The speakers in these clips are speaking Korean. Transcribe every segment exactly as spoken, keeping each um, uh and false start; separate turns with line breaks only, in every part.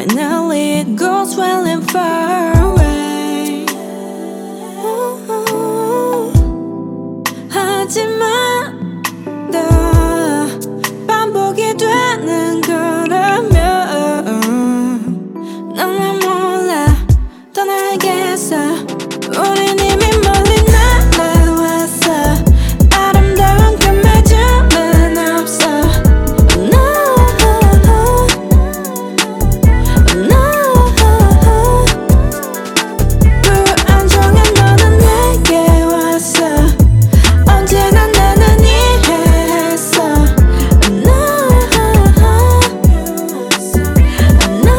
Finally it goes well and far away. 하지만 더 반복이 되는 거라면 난 왜 몰라 떠나겠어. 우린 이미 멀리 날아왔어. 아름다운 그 마주는 없어. No, no. 불안정한 너는 내게 왔어. 언제나 나는 이해했어. No, no.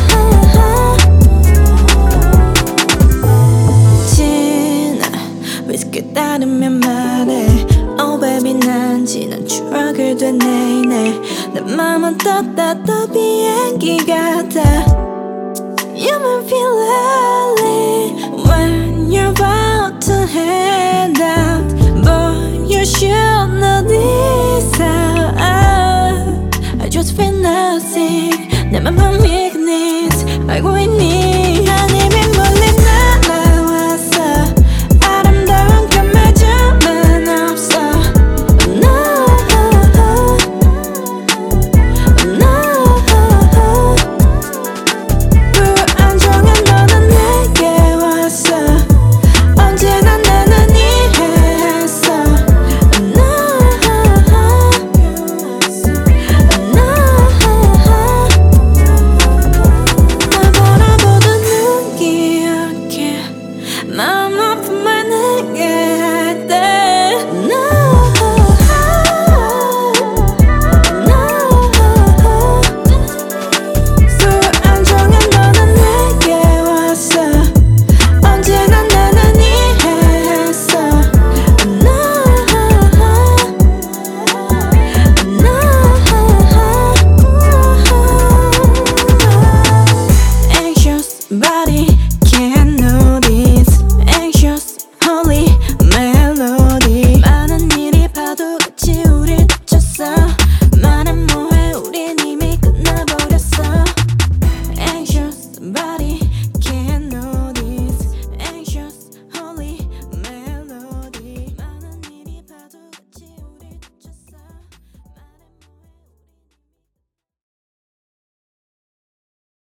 지나 위스키 따르면 말해. Oh baby 난 지난 추억을 되뇌네. 내 맘은 떴다 비행기 같아. You make me feel early when you're about to head down.